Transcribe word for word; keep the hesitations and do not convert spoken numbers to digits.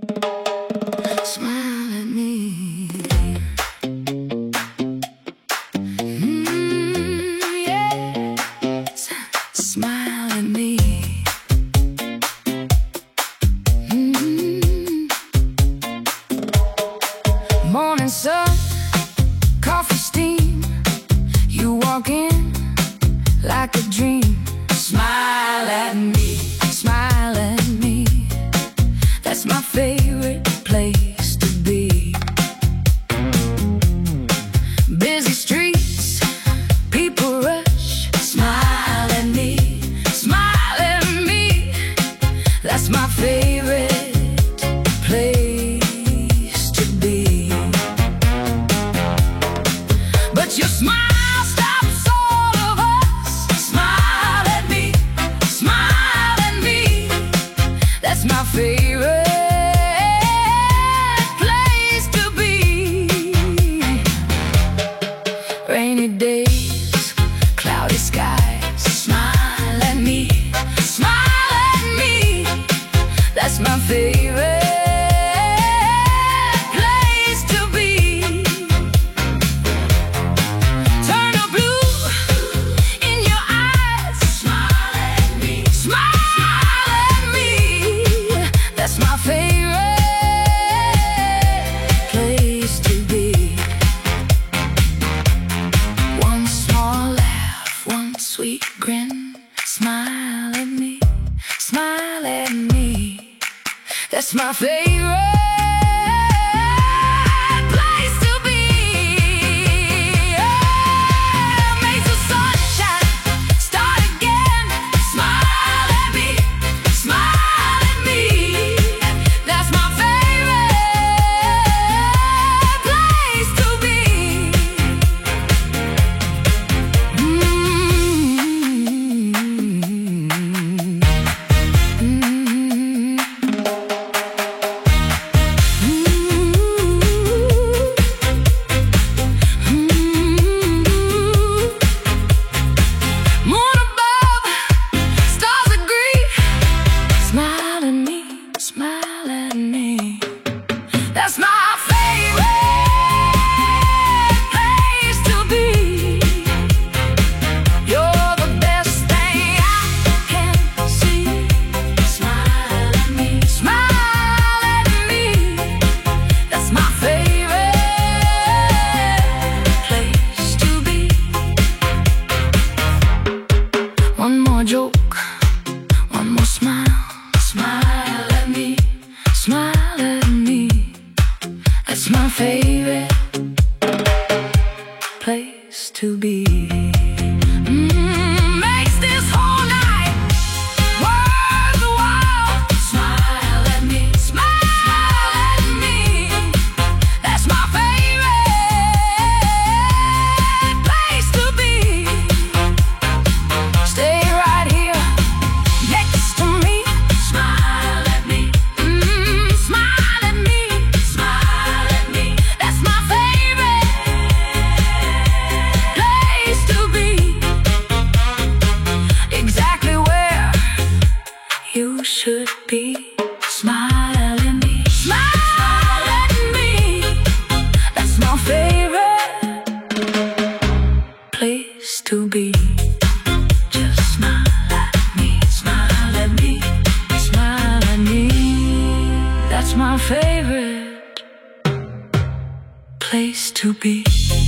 Smile at me. Mm, yeah. Smile at me. Mm. Morning sun, coffee steam. You walk in like a dream. Smile at me, smile at me. That's my favorite place to be. Busy streets, people rush. Smile at me, smile at me. That's my favorite place to be. But your smile stops all of us. Smile at me, smile at me. That's my favorite place to be. Rainy days, cloudy skies. Smile at me, smile at me. That's my favorite place to be. Turn a blue in your eyes. Smile at me, smile at me. That's my favorite place to be. One small laugh, one sweet grin. Smile at me, smile at me. That's my favorite place to be. Oh, make the sunshine start again. Smile at me, smile at me. That's my favorite place to be. Mm-hmm. Mm-hmm. Moon above, stars agree. Smile at me, smile at me. That's my favorite place to be. You're the best thing I can see. Smile at me, smile at me. That's my favorite place to be. One more joke, one more smile. Smile at me, smile at me. That's my favorite place to be. Mm, makes this whole night worth the while. Smile at me, smile at me. That's my favorite place to be. Stay right here next to me. Smile at me, mm, smile at me, smile at me. That's my favorite place to be. Exactly where you should be. Smile at me, smile at me. That's my favorite place to be. Just smile at me, smile at me, smile at me. That's my favorite place to be.